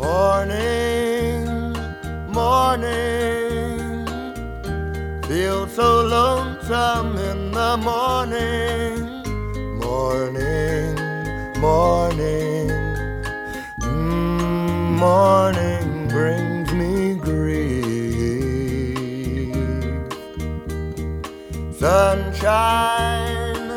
Morning, morning, feel so lonesome in the morning. Morning, morning, morning brings me grief. Sunshine,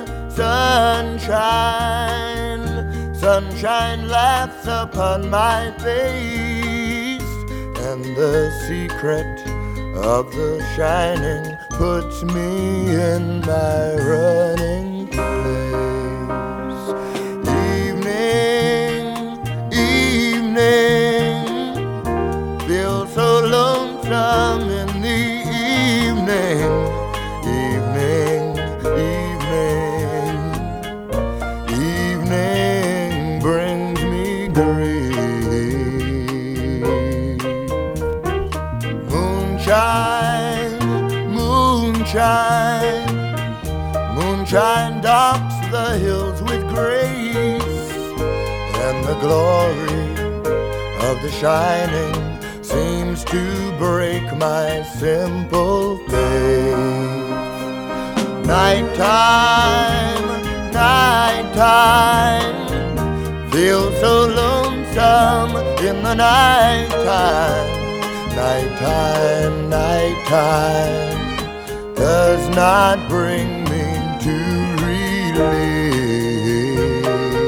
sunshine, sunshine laughs upon my face, and the secret of the shining puts me in my running place. Evening, evening, feel so lonesome in the evening. Evening, evening, evening brings me grief. Moonshine, moonshine, moonshine docks the hills with grace, and the glory of the shining seems to break my simple faith. Nighttime, nighttime, feel so lonesome in the nighttime. Nighttime, nighttime does not bring me to relief.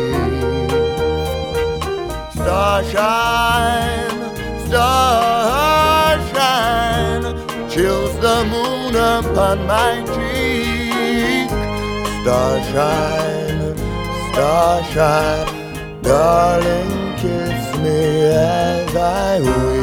Starshine, starshine, chills the moon upon my cheek. Starshine, starshine, darling, kiss me as I weep.